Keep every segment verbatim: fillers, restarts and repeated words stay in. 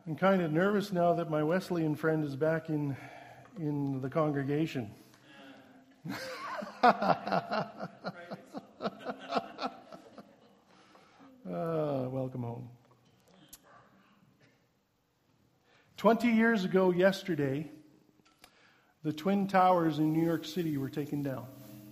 I'm kind of nervous now that my Wesleyan friend is back in in the congregation. uh, welcome home. Twenty years ago yesterday, the Twin Towers in New York City were taken down.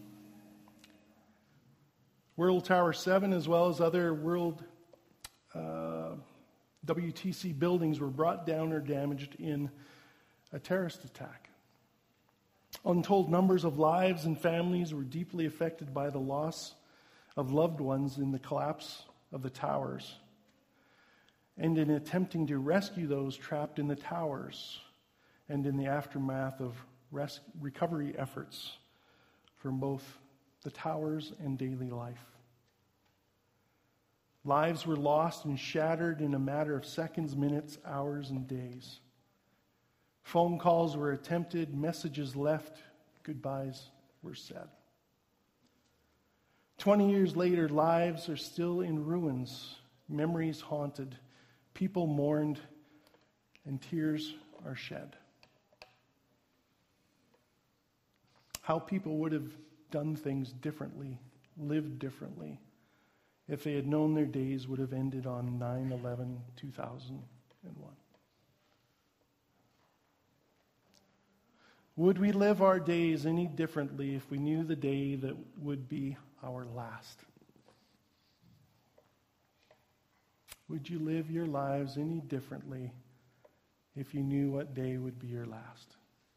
World Tower seven, as well as other World uh, W T C buildings, were brought down or damaged in a terrorist attack. Untold numbers of lives and families were deeply affected by the loss of loved ones in the collapse of the towers, and in attempting to rescue those trapped in the towers, and in the aftermath of res- recovery efforts from both the towers and daily life. Lives were lost and shattered in a matter of seconds, minutes, hours, and days. Phone calls were attempted, messages left, goodbyes were said. Twenty years later, lives are still in ruins, memories haunted, people mourned, and tears are shed. How people would have done things differently, lived differently, if they had known their days would have ended on nine eleven two thousand one. Would we live our days any differently if we knew the day that would be our last? Would you live your lives any differently if you knew what day would be your last?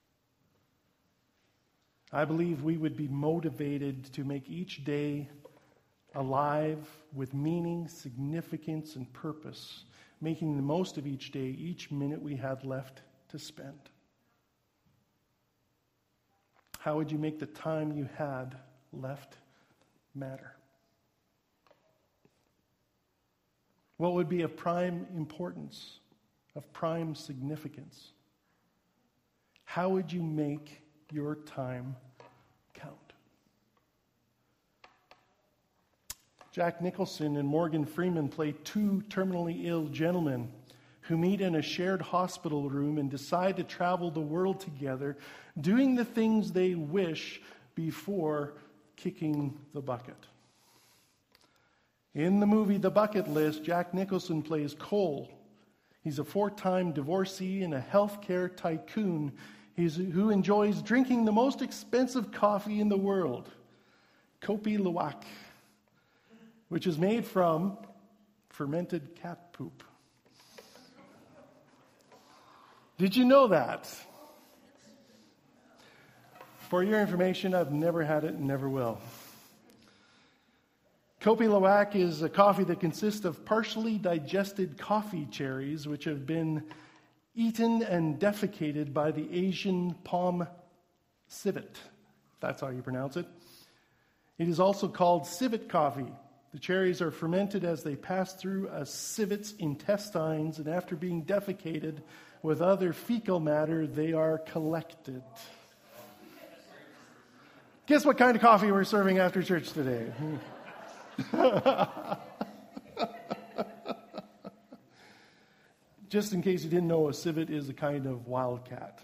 I believe we would be motivated to make each day alive with meaning, significance, and purpose, making the most of each day, each minute we had left to spend. How would you make the time you had left matter? What would be of prime importance, of prime significance? How would you make your time count? Jack Nicholson and Morgan Freeman play two terminally ill gentlemen who meet in a shared hospital room and decide to travel the world together, doing the things they wish before kicking the bucket. In the movie The Bucket List, Jack Nicholson plays Cole. He's a four-time divorcee and a healthcare tycoon He's, who enjoys drinking the most expensive coffee in the world, Kopi Luwak, which is made from fermented cat poop. Did you know that? For your information, I've never had it and never will. Kopi Luwak is a coffee that consists of partially digested coffee cherries, which have been eaten and defecated by the Asian palm civet. That's how you pronounce it. It is also called civet coffee. The cherries are fermented as they pass through a civet's intestines, and after being defecated with other fecal matter, they are collected. Guess what kind of coffee we're serving after church today? Just in case you didn't know, a civet is a kind of wildcat.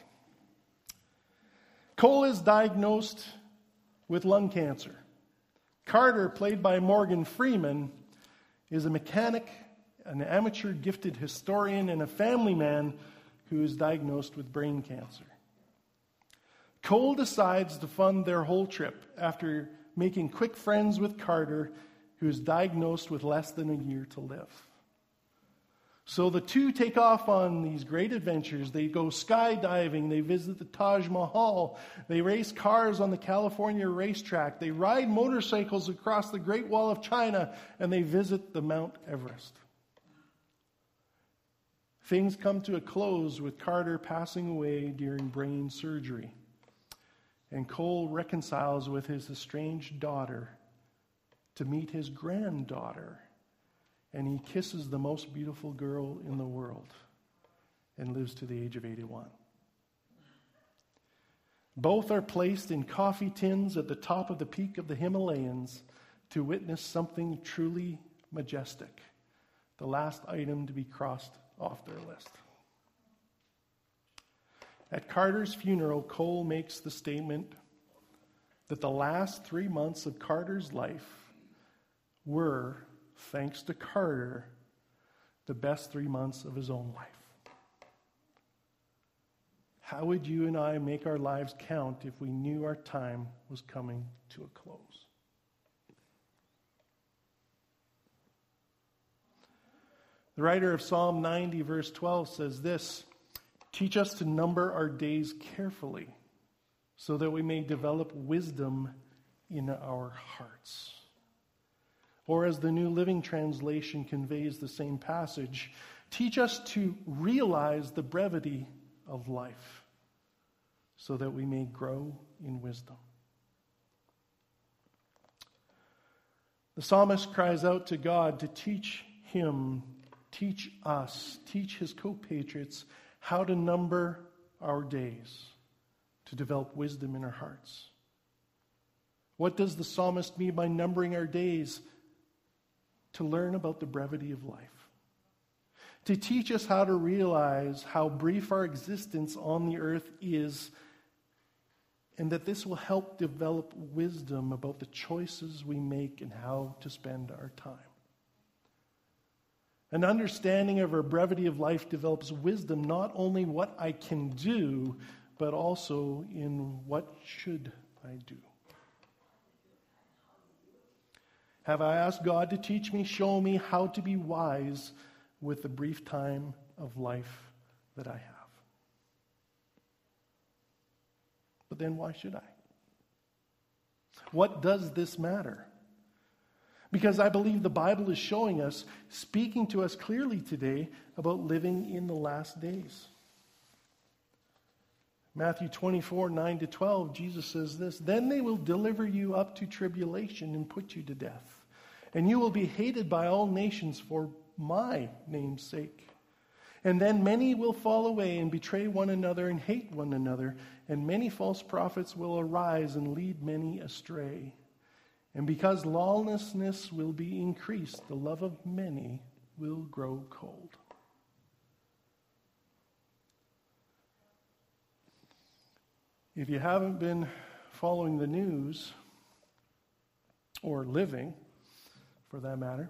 Cole is diagnosed with lung cancer. Carter, played by Morgan Freeman, is a mechanic, an amateur gifted historian, and a family man who is diagnosed with brain cancer. Cole decides to fund their whole trip after making quick friends with Carter, who is diagnosed with less than a year to live. So the two take off on these great adventures. They go skydiving, they visit the Taj Mahal, they race cars on the California racetrack, they ride motorcycles across the Great Wall of China, and they visit the Mount Everest. Things come to a close with Carter passing away during brain surgery. And Cole reconciles with his estranged daughter to meet his granddaughter. And he kisses the most beautiful girl in the world and lives to the age of eighty-one. Both are placed in coffee tins at the top of the peak of the Himalayas to witness something truly majestic, the last item to be crossed off their list. At Carter's funeral, Cole makes the statement that the last three months of Carter's life were, thanks to Carter, the best three months of his own life. How would you and I make our lives count if we knew our time was coming to a close? The writer of Psalm ninety, verse twelve says this, "Teach us to number our days carefully, so that we may develop wisdom in our hearts." Or as the New Living Translation conveys the same passage, teach us to realize the brevity of life, so that we may grow in wisdom. The psalmist cries out to God to teach him, teach us, teach his co-patriots how to number our days, to develop wisdom in our hearts. What does the psalmist mean by numbering our days? To learn about the brevity of life. To teach us how to realize how brief our existence on the earth is, and that this will help develop wisdom about the choices we make and how to spend our time. An understanding of our brevity of life develops wisdom, not only what I can do, but also in what should I do. Have I asked God to teach me, show me how to be wise with the brief time of life that I have? But then why should I? What does this matter? Because I believe the Bible is showing us, speaking to us clearly today about living in the last days. Matthew twenty-four, nine to twelve, Jesus says this, "Then they will deliver you up to tribulation and put you to death. And you will be hated by all nations for my name's sake. And then many will fall away and betray one another and hate one another. And many false prophets will arise and lead many astray. And because lawlessness will be increased, the love of many will grow cold." If you haven't been following the news, or living, for that matter,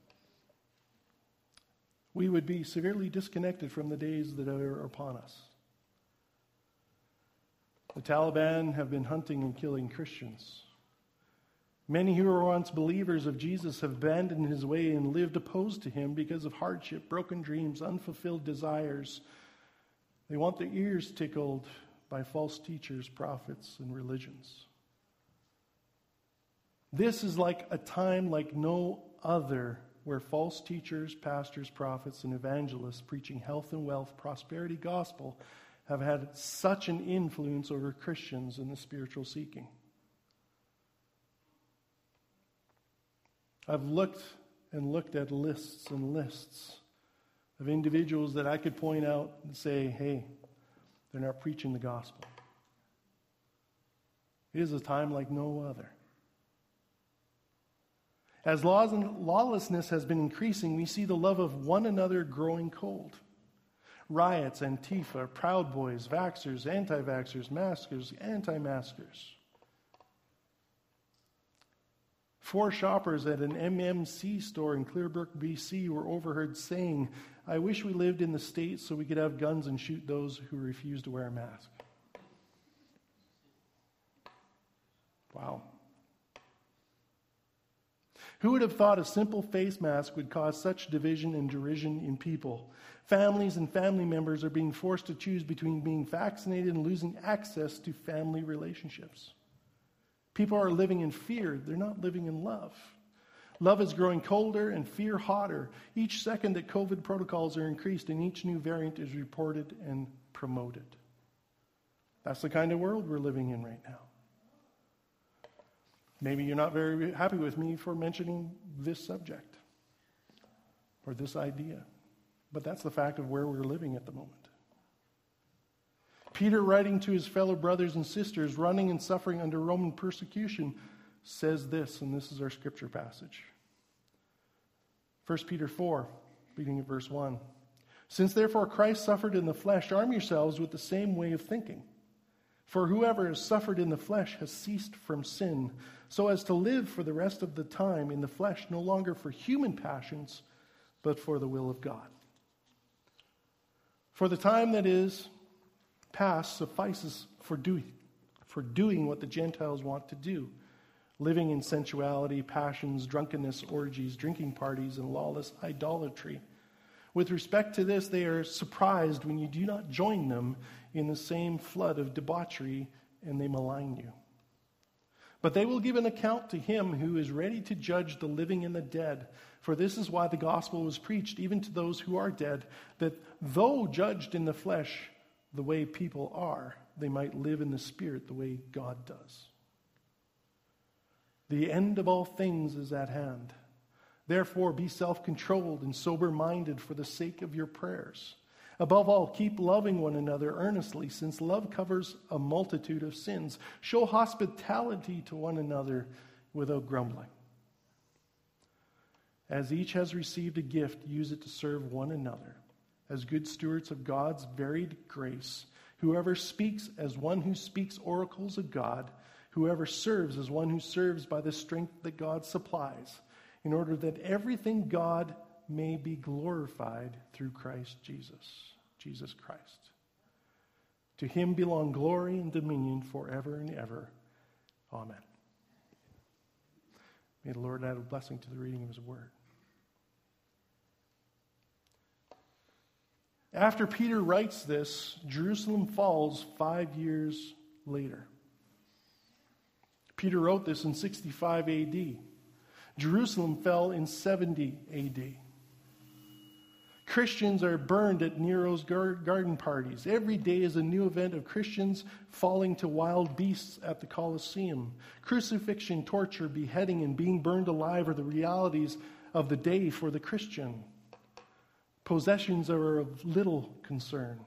we would be severely disconnected from the days that are upon us. The Taliban have been hunting and killing Christians. Many who were once believers of Jesus have abandoned his way and lived opposed to him because of hardship, broken dreams, unfulfilled desires. They want their ears tickled by false teachers, prophets, and religions. This is like a time like no other, where false teachers, pastors, prophets, and evangelists preaching health and wealth, prosperity gospel have had such an influence over Christians in the spiritual seeking. I've looked and looked at lists and lists of individuals that I could point out and say, hey, they're not preaching the gospel. It is a time like no other. As laws and lawlessness has been increasing, we see the love of one another growing cold. Riots, Antifa, Proud Boys, Vaxxers, anti-vaxxers, maskers, anti-maskers. Four shoppers at an M M C store in Clearbrook, B C were overheard saying, "I wish we lived in the States so we could have guns and shoot those who refuse to wear a mask." Wow. Who would have thought a simple face mask would cause such division and derision in people? Families and family members are being forced to choose between being vaccinated and losing access to family relationships. People are living in fear. They're not living in love. Love is growing colder and fear hotter. Each second that COVID protocols are increased and each new variant is reported and promoted. That's the kind of world we're living in right now. Maybe you're not very happy with me for mentioning this subject or this idea, but that's the fact of where we're living at the moment. Peter, writing to his fellow brothers and sisters running and suffering under Roman persecution, says this, and this is our scripture passage. First Peter four, beginning at verse one. Since therefore Christ suffered in the flesh, arm yourselves with the same way of thinking. For whoever has suffered in the flesh has ceased from sin, so as to live for the rest of the time in the flesh, no longer for human passions, but for the will of God. For the time that is past suffices for doing, for doing what the Gentiles want to do, living in sensuality, passions, drunkenness, orgies, drinking parties, and lawless idolatry. With respect to this, they are surprised when you do not join them in the same flood of debauchery, and they malign you. But they will give an account to him who is ready to judge the living and the dead. For this is why the gospel was preached even to those who are dead, that though judged in the flesh the way people are, they might live in the spirit the way God does. The end of all things is at hand. Therefore, be self-controlled and sober-minded for the sake of your prayers. Above all, keep loving one another earnestly, since love covers a multitude of sins. Show hospitality to one another without grumbling. As each has received a gift, use it to serve one another. As good stewards of God's varied grace, whoever speaks as one who speaks oracles of God, whoever serves as one who serves by the strength that God supplies, in order that everything God may be glorified through Christ Jesus, Jesus Christ. To him belong glory and dominion forever and ever. Amen. May the Lord add a blessing to the reading of his word. After Peter writes this, Jerusalem falls five years later. Peter wrote this in sixty-five A D. Jerusalem fell in seventy A D. Christians are burned at Nero's garden parties. Every day is a new event of Christians falling to wild beasts at the Colosseum. Crucifixion, torture, beheading, and being burned alive are the realities of the day for the Christian. Possessions are of little concern.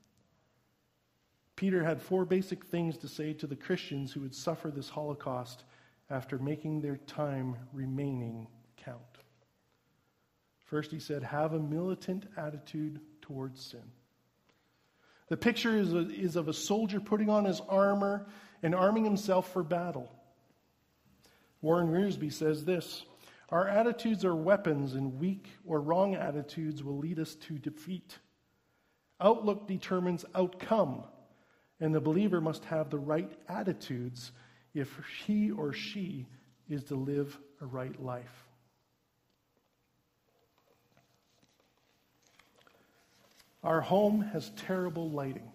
Peter had four basic things to say to the Christians who would suffer this Holocaust after making their time remaining count. First, he said, have a militant attitude towards sin. The picture is, a, is of a soldier putting on his armor and arming himself for battle. Warren Wiersbe says this, our attitudes are weapons, and weak or wrong attitudes will lead us to defeat. Outlook determines outcome, and the believer must have the right attitudes if he or she is to live a right life. Our home has terrible lighting.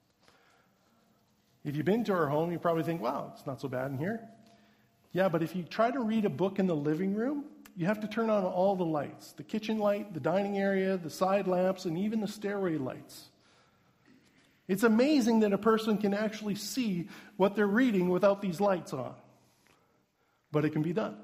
If you've been to our home, you probably think, wow, it's not so bad in here. Yeah, but if you try to read a book in the living room, you have to turn on all the lights. The kitchen light, the dining area, the side lamps, and even the stairway lights. It's amazing that a person can actually see what they're reading without these lights on. But it can be done.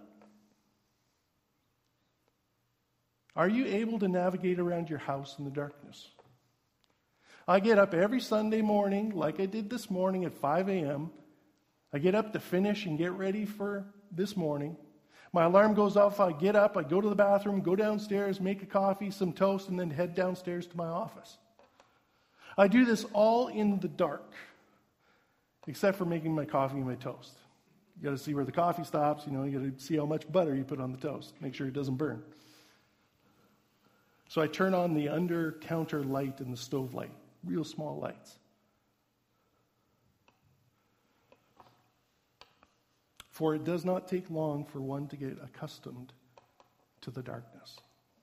Are you able to navigate around your house in the darkness? I get up every Sunday morning, like I did this morning at five a.m. I get up to finish and get ready for this morning. My alarm goes off, I get up, I go to the bathroom, go downstairs, make a coffee, some toast, and then head downstairs to my office. I do this all in the dark, except for making my coffee and my toast. You got to see where the coffee stops, you know, you got to see how much butter you put on the toast, make sure it doesn't burn. So I turn on the under-counter light and the stove light, real small lights. For it does not take long for one to get accustomed to the darkness.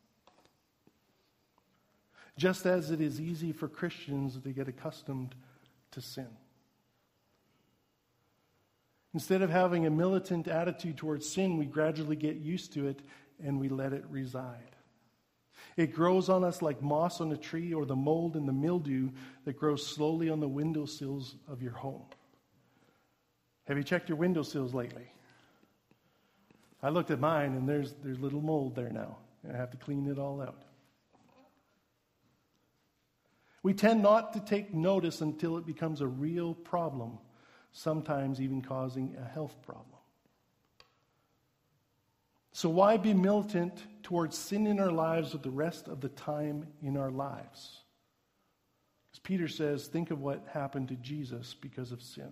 Just as it is easy for Christians to get accustomed to sin. Instead of having a militant attitude towards sin, we gradually get used to it and we let it reside. It grows on us like moss on a tree or the mold and the mildew that grows slowly on the windowsills of your home. Have you checked your windowsills lately? I looked at mine and there's there's little mold there now. And I have to clean it all out. We tend not to take notice until it becomes a real problem, sometimes even causing a health problem. So why be militant towards sin in our lives with the rest of the time in our lives? As Peter says, think of what happened to Jesus because of sin.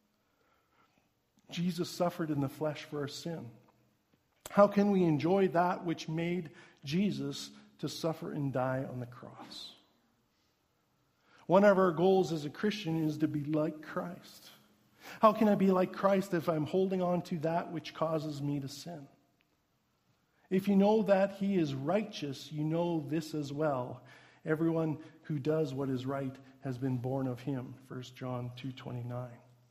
Jesus suffered in the flesh for our sin. How can we enjoy that which made Jesus to suffer and die on the cross? One of our goals as a Christian is to be like Christ. How can I be like Christ if I'm holding on to that which causes me to sin? If you know that he is righteous, you know this as well. Everyone who does what is right has been born of him. First John two twenty-nine.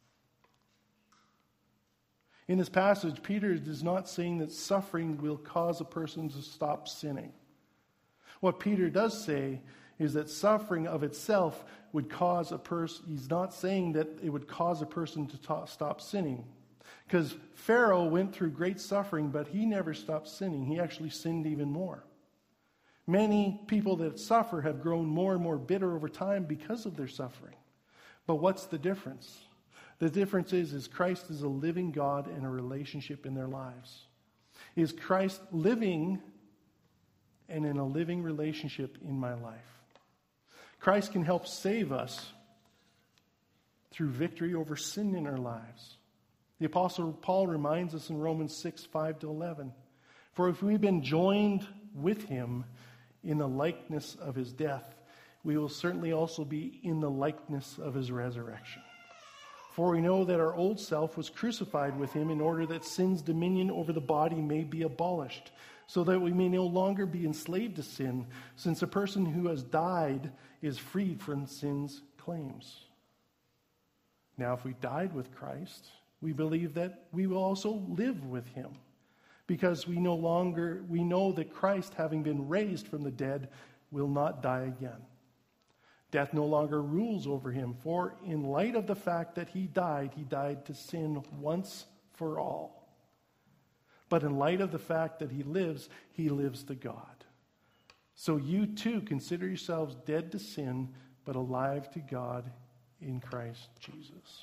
In this passage, Peter is not saying that suffering will cause a person to stop sinning. What Peter does say is that suffering of itself would cause a person, he's not saying that it would cause a person to ta- stop sinning. Because Pharaoh went through great suffering, but he never stopped sinning. He actually sinned even more. Many people that suffer have grown more and more bitter over time because of their suffering. But what's the difference? The difference is, is Christ is a living God and a relationship in their lives. Is Christ living and in a living relationship in my life? Christ can help save us through victory over sin in our lives. The Apostle Paul reminds us in Romans six, five to eleven, for if we've been joined with him in the likeness of his death, we will certainly also be in the likeness of his resurrection. For we know that our old self was crucified with him in order that sin's dominion over the body may be abolished, so that we may no longer be enslaved to sin, since a person who has died is freed from sin's claims. Now, if we died with Christ, we believe that we will also live with him, because we no longer we know that Christ, having been raised from the dead, will not die again. Death no longer rules over him, for in light of the fact that he died, he died to sin once for all. But in light of the fact that he lives, he lives to God. So you too consider yourselves dead to sin, but alive to God in Christ Jesus.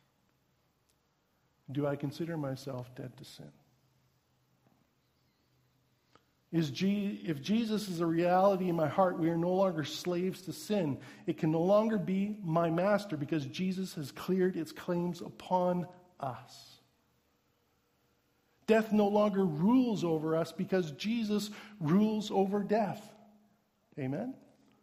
Do I consider myself dead to sin? Is G- if Jesus is a reality in my heart, we are no longer slaves to sin. It can no longer be my master because Jesus has cleared its claims upon us. Death no longer rules over us because Jesus rules over death. Amen?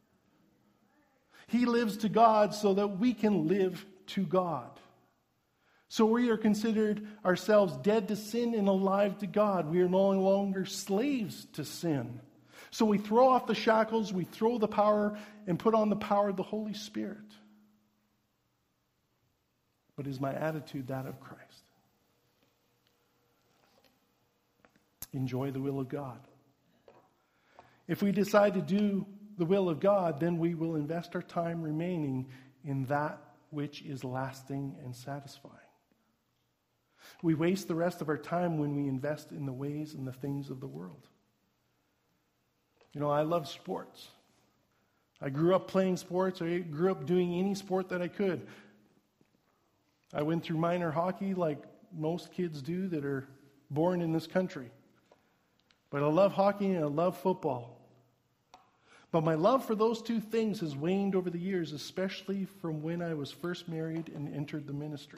He lives to God so that we can live to God. So we are considered ourselves dead to sin and alive to God. We are no longer slaves to sin. So we throw off the shackles, we throw the power, and put on the power of the Holy Spirit. But is my attitude that of Christ? Enjoy the will of God. If we decide to do the will of God, then we will invest our time remaining in that which is lasting and satisfying. We waste the rest of our time when we invest in the ways and the things of the world. You know, I love sports. I grew up playing sports. I grew up doing any sport that I could. I went through minor hockey like most kids do that are born in this country. But I love hockey and I love football. But my love for those two things has waned over the years, especially from when I was first married and entered the ministry.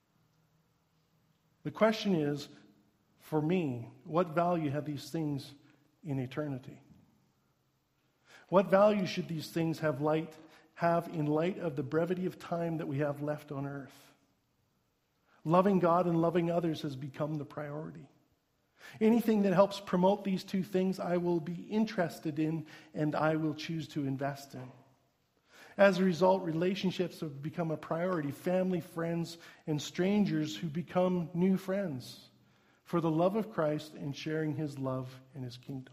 The question is, for me, what value have these things in eternity? What value should these things have light have in light of the brevity of time that we have left on earth? Loving God and loving others has become the priority. Anything that helps promote these two things, I will be interested in and I will choose to invest in. As a result, relationships have become a priority. Family, friends, and strangers who become new friends for the love of Christ and sharing his love and his kingdom.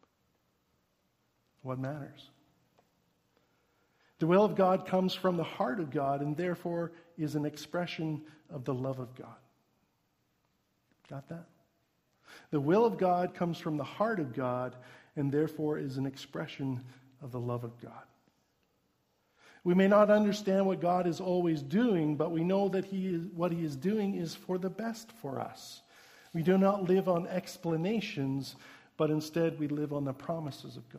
What matters? The will of God comes from the heart of God and therefore is an expression of the love of God. Got that? The will of God comes from the heart of God and therefore is an expression of the love of God. We may not understand what God is always doing, but we know that he is, what he is doing is for the best for us. We do not live on explanations, but instead we live on the promises of God.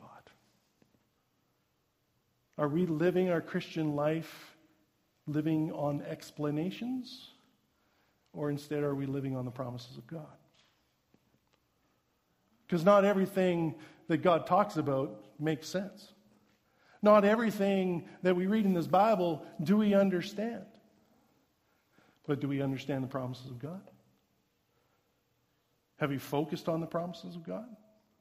Are we living our Christian life living on explanations? Or instead are we living on the promises of God? Because not everything that God talks about makes sense. Not everything that we read in this Bible do we understand. But do we understand the promises of God? Have you focused on the promises of God?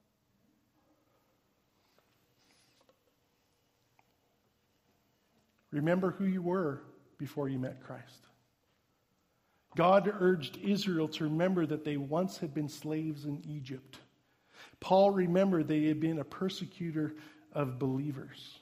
Remember who you were before you met Christ. God urged Israel to remember that they once had been slaves in Egypt. Paul remembered they had been a persecutor of believers.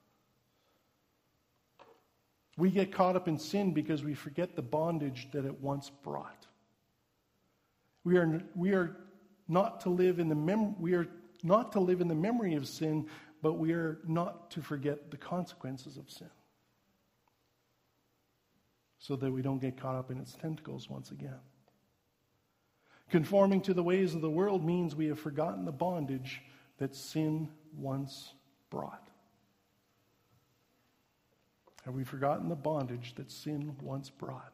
We get caught up in sin because we forget the bondage that it once brought. We are, we are not to live in the mem- we are not to live in the memory of sin, but we are not to forget the consequences of sin, so that we don't get caught up in its tentacles once again. Conforming to the ways of the world means we have forgotten the bondage that sin once brought. Have we forgotten the bondage that sin once brought?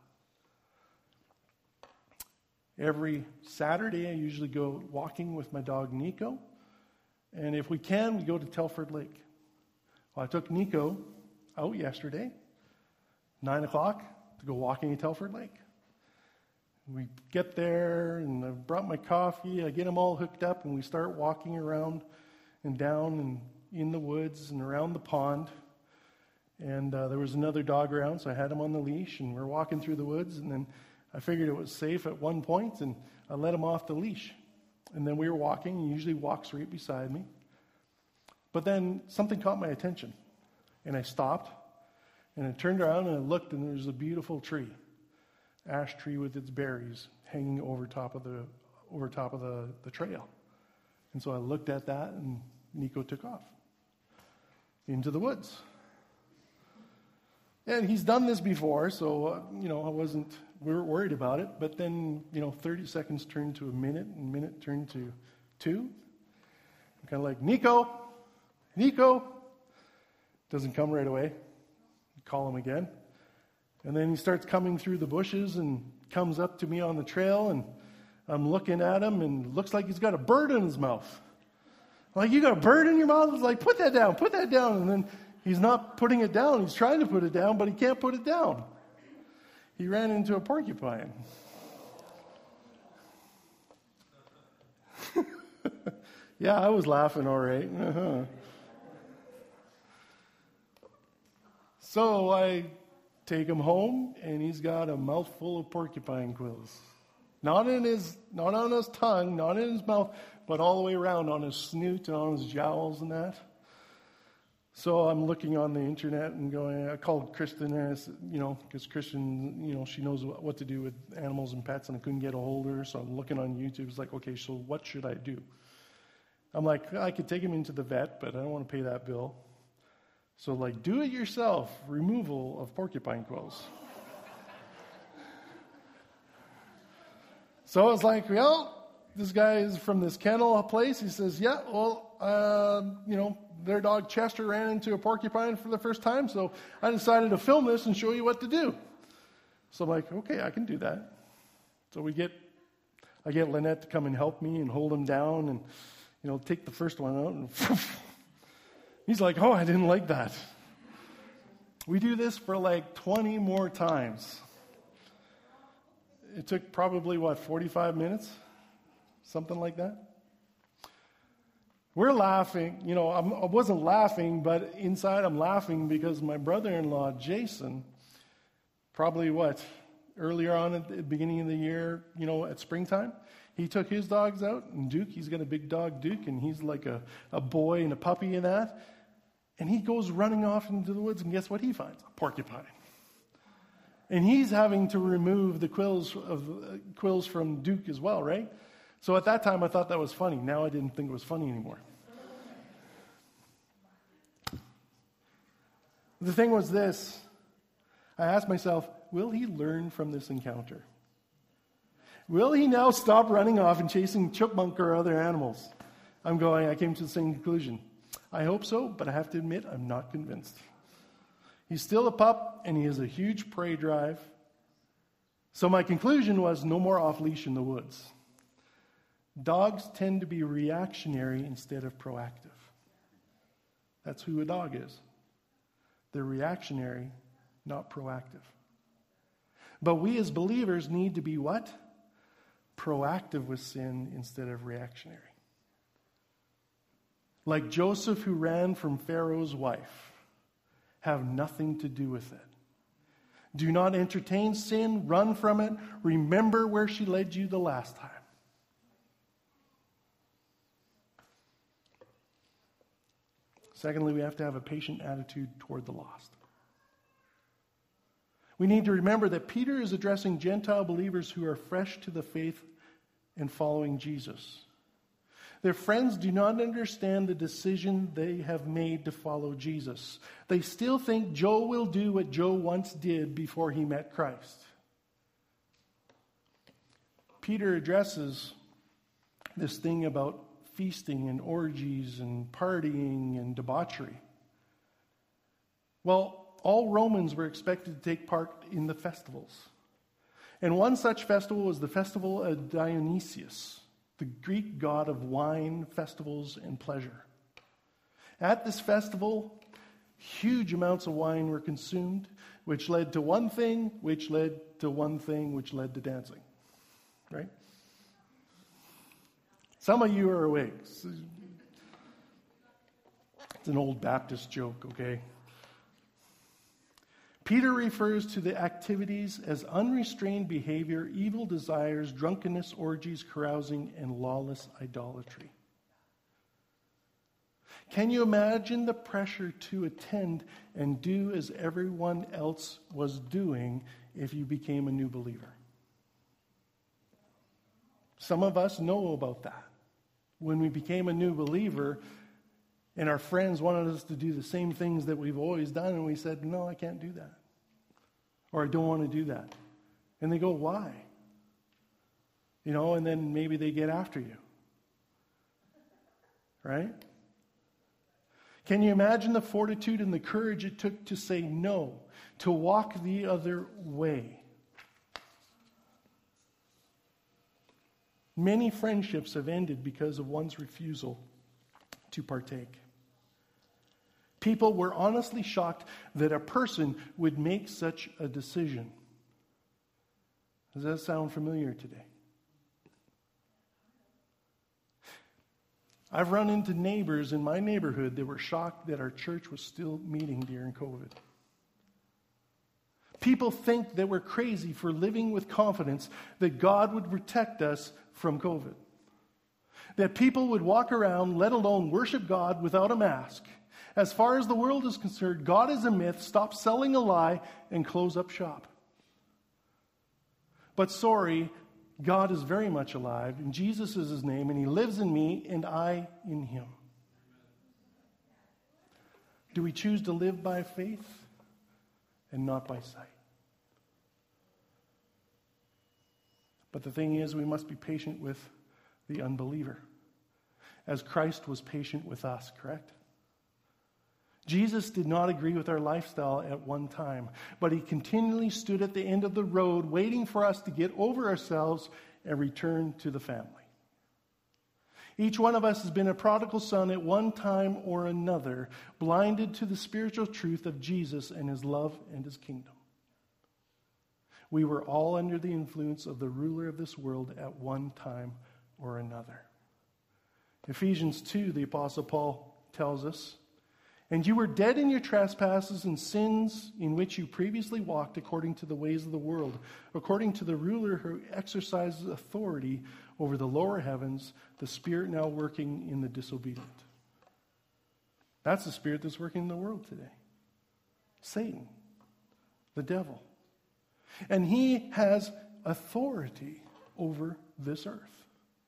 Every Saturday, I usually go walking with my dog Nico. And if we can, we go to Telford Lake. Well, I took Nico out yesterday, nine o'clock, to go walking at Telford Lake. We get there, and I brought my coffee. I get him all hooked up, and we start walking around and down and in the woods and around the pond. And uh, there was another dog around, so I had him on the leash, and we're walking through the woods, and then I figured it was safe at one point, and I let him off the leash. And then we were walking. He usually walks right beside me. But then something caught my attention, and I stopped, and I turned around, and I looked, and there was a beautiful tree, ash tree with its berries hanging over top of the over top of the, the trail. And so I looked at that, and Nico took off into the woods. And he's done this before, so, uh, you know, I wasn't we were worried about it. But then, you know, thirty seconds turned to a minute, and a minute turned to two. I'm kind of like, Nico, Nico. Doesn't come right away. Call him again. And then he starts coming through the bushes and comes up to me on the trail, and I'm looking at him, and looks like he's got a bird in his mouth. I'm like, you got a bird in your mouth? I was like, put that down, put that down. And then he's not putting it down. He's trying to put it down, but he can't put it down. He ran into a porcupine. Yeah, I was laughing all right. Uh-huh. So I take him home, and he's got a mouthful of porcupine quills. Not in his, not on his tongue, not in his mouth, but all the way around on his snoot and on his jowls and that. So I'm looking on the internet and going, I called Kristen, and I said, you know, because Kristen, you know, she knows what to do with animals and pets, and I couldn't get a hold of her. So I'm looking on YouTube. It's like, okay, so what should I do? I'm like, I could take him into the vet, but I don't want to pay that bill. So, like, do it yourself removal of porcupine quills. So I was like, well, this guy is from this kennel place. He says, yeah, well, uh, you know, their dog Chester ran into a porcupine for the first time, so I decided to film this and show you what to do. So I'm like, okay, I can do that. So we get, I get Lynette to come and help me and hold him down and, you know, take the first one out, and he's like, oh, I didn't like that. We do this for like twenty more times. It took probably, what, forty-five minutes? Something like that. We're laughing. You know, I'm, I wasn't laughing, but inside I'm laughing because my brother-in-law, Jason, probably what, earlier on at the beginning of the year, you know, at springtime, he took his dogs out, and Duke, he's got a big dog, Duke, and he's like a, a boy and a puppy and that. And he goes running off into the woods, and guess what he finds? A porcupine. And he's having to remove the quills of uh, quills from Duke as well, right? So at that time, I thought that was funny. Now I didn't think it was funny anymore. The thing was this. I asked myself, will he learn from this encounter? Will he now stop running off and chasing chipmunk or other animals? I'm going, I came to the same conclusion. I hope so, but I have to admit, I'm not convinced. He's still a pup, and he has a huge prey drive. So my conclusion was no more off-leash in the woods. Dogs tend to be reactionary instead of proactive. That's who a dog is. They're reactionary, not proactive. But we as believers need to be what? Proactive with sin instead of reactionary. Like Joseph, who ran from Pharaoh's wife, have nothing to do with it. Do not entertain sin, run from it. Remember where she led you the last time. Secondly, we have to have a patient attitude toward the lost. We need to remember that Peter is addressing Gentile believers who are fresh to the faith and following Jesus. Their friends do not understand the decision they have made to follow Jesus. They still think Joe will do what Joe once did before he met Christ. Peter addresses this thing about feasting and orgies and partying and debauchery. Well, all Romans were expected to take part in the festivals. And one such festival was the festival of Dionysius, the Greek god of wine, festivals, and pleasure. At this festival, huge amounts of wine were consumed, which led to one thing, which led to one thing, which led to dancing. Right? Some of you are awake. It's an old Baptist joke, okay? Peter refers to the activities as unrestrained behavior, evil desires, drunkenness, orgies, carousing, and lawless idolatry. Can you imagine the pressure to attend and do as everyone else was doing if you became a new believer? Some of us know about that. When we became a new believer and our friends wanted us to do the same things that we've always done, and we said, no, I can't do that. Or I don't want to do that. And they go, why? You know, and then maybe they get after you. Right? Can you imagine the fortitude and the courage it took to say no, to walk the other way? Many friendships have ended because of one's refusal to partake. People were honestly shocked that a person would make such a decision. Does that sound familiar today? I've run into neighbors in my neighborhood that were shocked that our church was still meeting during COVID. People think that we're crazy for living with confidence that God would protect us from COVID. That people would walk around, let alone worship God, without a mask. As far as the world is concerned, God is a myth. Stop selling a lie and close up shop. But sorry, God is very much alive, and Jesus is his name, and he lives in me, and I in him. Do we choose to live by faith and not by sight? But the thing is, we must be patient with the unbeliever, as Christ was patient with us, correct? Jesus did not agree with our lifestyle at one time, but he continually stood at the end of the road waiting for us to get over ourselves and return to the family. Each one of us has been a prodigal son at one time or another, blinded to the spiritual truth of Jesus and his love and his kingdom. We were all under the influence of the ruler of this world at one time or another. Ephesians two, the Apostle Paul tells us, "And you were dead in your trespasses and sins in which you previously walked according to the ways of the world, according to the ruler who exercises authority over the lower heavens, the spirit now working in the disobedient." That's the spirit that's working in the world today. Satan, the devil. And he has authority over this earth.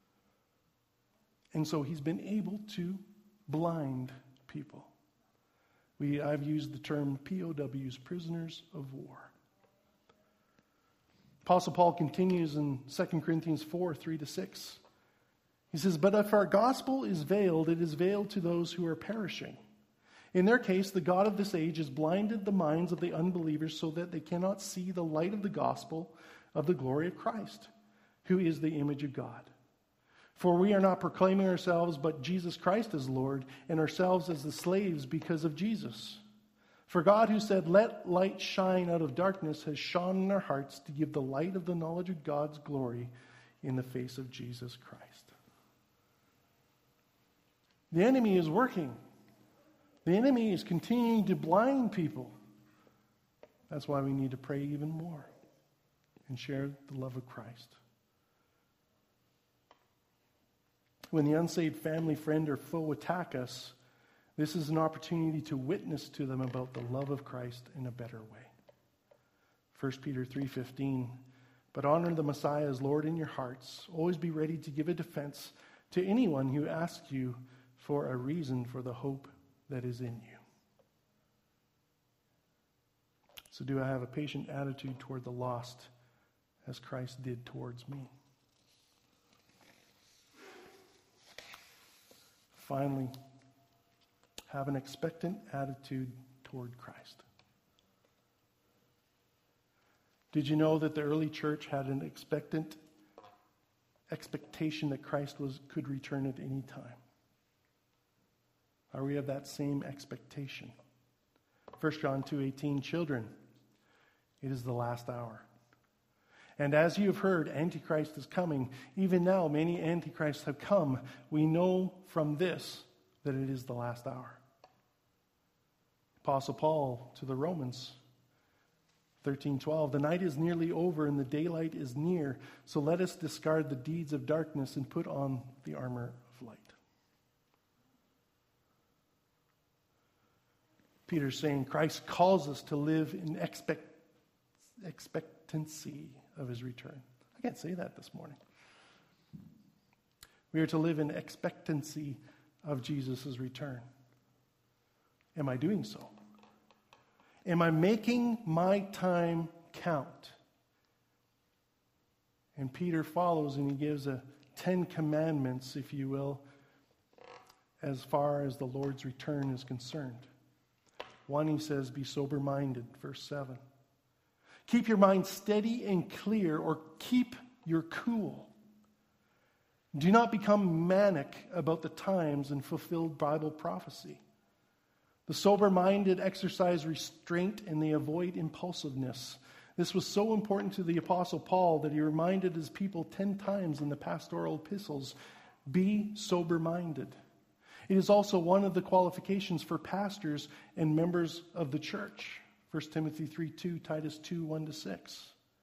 And so he's been able to blind people. We, I've used the term P O Ws, prisoners of war. Apostle Paul continues in Second Corinthians four, three to six. He says, "But if our gospel is veiled, it is veiled to those who are perishing. In their case, the God of this age has blinded the minds of the unbelievers so that they cannot see the light of the gospel of the glory of Christ, who is the image of God. For we are not proclaiming ourselves, but Jesus Christ as Lord, and ourselves as the slaves because of Jesus. For God, who said, 'Let light shine out of darkness,' has shone in our hearts to give the light of the knowledge of God's glory in the face of Jesus Christ." The enemy is working. The enemy is continuing to blind people. That's why we need to pray even more and share the love of Christ. When the unsaved family, friend, or foe attack us, this is an opportunity to witness to them about the love of Christ in a better way. First Peter three fifteen, "But honor the Messiah as Lord in your hearts. Always be ready to give a defense to anyone who asks you for a reason for the hope that is in you." So do I have a patient attitude toward the lost as Christ did towards me? Finally, have an expectant attitude toward Christ. Did you know that the early church had an expectant expectation that Christ was could return at any time? Are we of that same expectation? First John two eighteen, "Children, it is the last hour. And as you have heard, Antichrist is coming. Even now, many Antichrists have come. We know from this that it is the last hour." Apostle Paul to the Romans, thirteen twelve, "The night is nearly over and the daylight is near. So let us discard the deeds of darkness and put on the armor of light." Peter's saying Christ calls us to live in expect, expectancy of his return. I can't say that this morning. We are to live in expectancy of Jesus' return. Am I doing so? Am I making my time count? And Peter follows and he gives a Ten Commandments, if you will, as far as the Lord's return is concerned. One, he says, be sober-minded, verse seven. Keep your mind steady and clear, or keep your cool. Do not become manic about the times and fulfill Bible prophecy. The sober-minded exercise restraint and they avoid impulsiveness. This was so important to the Apostle Paul that he reminded his people ten times in the pastoral epistles, be sober-minded. It is also one of the qualifications for pastors and members of the church. First Timothy three two, Titus two, one to six.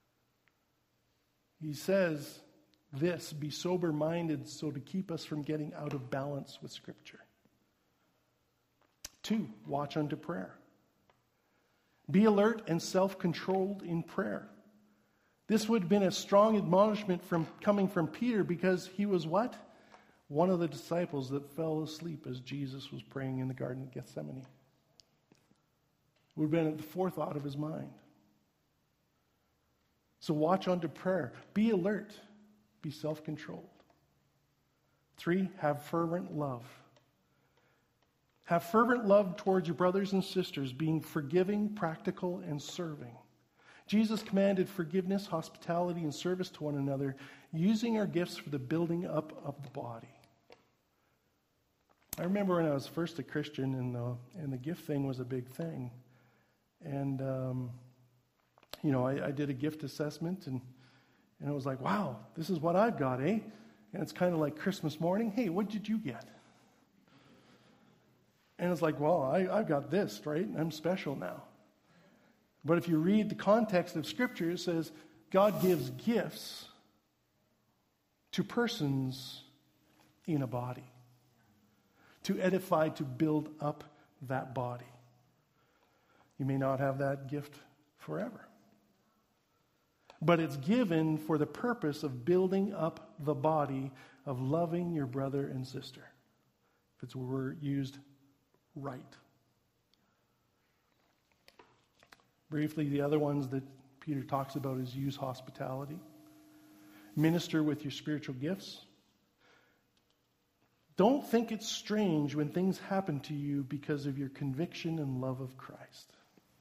He says this, be sober-minded so to keep us from getting out of balance with Scripture. Two, watch unto prayer. Be alert and self-controlled in prayer. This would have been a strong admonishment from coming from Peter because he was what? One of the disciples that fell asleep as Jesus was praying in the Garden of Gethsemane. It would have been at the forethought of his mind. So watch unto prayer. Be alert. Be self-controlled. Three, have fervent love. Have fervent love towards your brothers and sisters, being forgiving, practical, and serving. Jesus commanded forgiveness, hospitality, and service to one another, using our gifts for the building up of the body. I remember when I was first a Christian, and the, and the gift thing was a big thing. And, um, you know, I, I did a gift assessment, and, and it was like, wow, this is what I've got, eh? And it's kind of like Christmas morning. Hey, what did you get? And it's like, well, I, I've got this, right? I'm special now. But if you read the context of Scripture, it says God gives gifts to persons in a body, to edify, to build up that body. You may not have that gift forever, but it's given for the purpose of building up the body, of loving your brother and sister, if it's were used right. Briefly, the other ones that Peter talks about is use hospitality. Minister with your spiritual gifts. Don't think it's strange when things happen to you because of your conviction and love of Christ.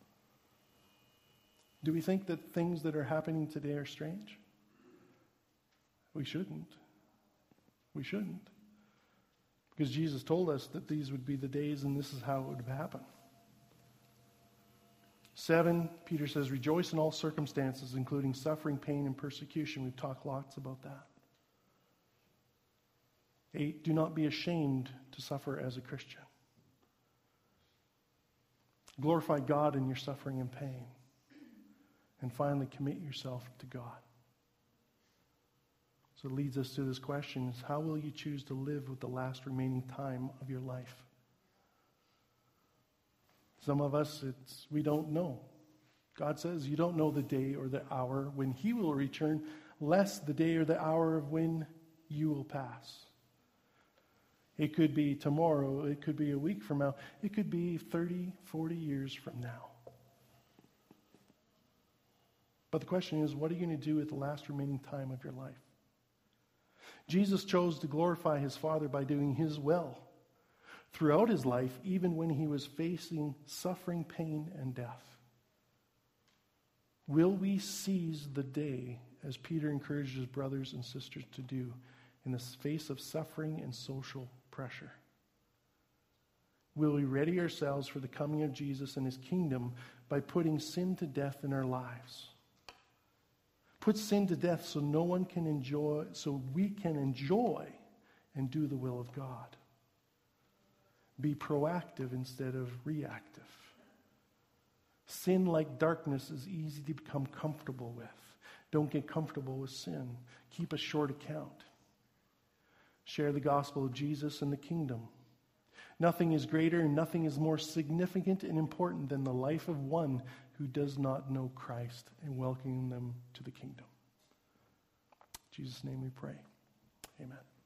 Do we think that things that are happening today are strange? We shouldn't. We shouldn't. Because Jesus told us that these would be the days and this is how it would happen. Seven, Peter says, rejoice in all circumstances, including suffering, pain, and persecution. We've talked lots about that. Eight, do not be ashamed to suffer as a Christian. Glorify God in your suffering and pain. And finally, commit yourself to God. So it leads us to this question, is how will you choose to live with the last remaining time of your life? Some of us, it's we don't know. God says you don't know the day or the hour when He will return, less the day or the hour of when you will pass. It could be tomorrow. It could be a week from now. It could be thirty, forty years from now. But the question is, what are you going to do with the last remaining time of your life? Jesus chose to glorify His Father by doing His will throughout His life, even when He was facing suffering, pain, and death. Will we seize the day, as Peter encouraged his brothers and sisters to do, in the face of suffering and social pressure? Will we ready ourselves for the coming of Jesus and His kingdom by putting sin to death in our lives? Put sin to death so no one can enjoy, so we can enjoy and do the will of God. Be proactive instead of reactive. Sin, like darkness, is easy to become comfortable with. Don't get comfortable with sin. Keep a short account. Share the gospel of Jesus and the kingdom. Nothing is greater and nothing is more significant and important than the life of one who does not know Christ and welcoming them to the kingdom. In Jesus' name we pray. Amen.